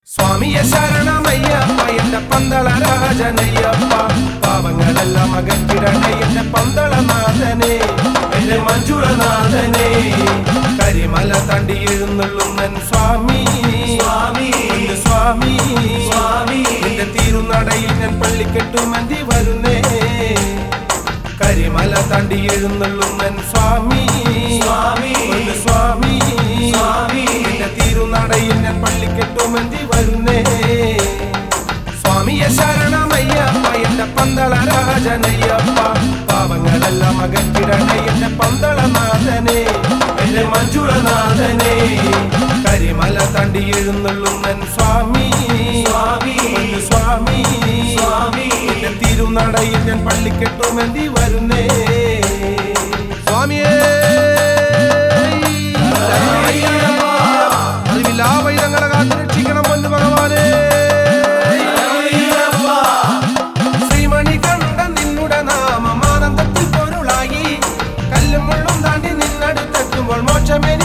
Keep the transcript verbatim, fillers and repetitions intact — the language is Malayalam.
സ്വാമിയെ ശരണമയ്യപ്പ എന്റെ പന്തള രാജനയ്യപ്പ പാവങ്ങളെല്ലാം അകറ്റിടണേ എന്റെ പന്തളനാഥനെ എന്റെ മഞ്ജുളനാഥനെ കരിമല തണ്ടി എഴുന്നള്ളുന്നൻ സ്വാമി സ്വാമി സ്വാമി സ്വാമി എന്റെ തീരുനടയിൽ ഞാൻ പള്ളിക്കെട്ടുമന്തി വരുന്നേ കരിമല തണ്ടി എഴുന്നള്ളുന്നൻ സ്വാമി സ്വാമി സ്വാമി സ്വാമി എന്റെ തീരുനടയിൽ ഞാൻ പള്ളിക്കെട്ടുമന്തി വരുന്നേ സ്വാമിയെ ശരണമയ്യപ്പ എന്റെ പന്തള രാജനയ്യപ്പ പാവങ്ങളെല്ലാം അകറ്റിടണേ എന്റെ പന്തളനാഥനെ എന്റെ മഞ്ജുളനാഥനെ കരിമല തണ്ടി എഴുന്നള്ളുന്നൻ സ്വാമി സ്വാമി സ്വാമി സ്വാമി എന്റെ തിരുനടയിൽ ഞാൻ പള്ളിക്കെട്ടുമെന്തി വരുന്നേ സ്വാമിയേ അറിവില്ലാവൈരങ്ങളെ കാത്തുരക്ഷിക്കണം പൊന്നു ഭഗവാനേ ശ്രീമണി കണ്ട നിന്നുടെ നാമം ആനന്ദത്തിൽ പൊരുളായി കല്ലും മുള്ളും താണ്ടി നിന്നടുത്തെത്തുമ്പോൾ മോക്ഷമേ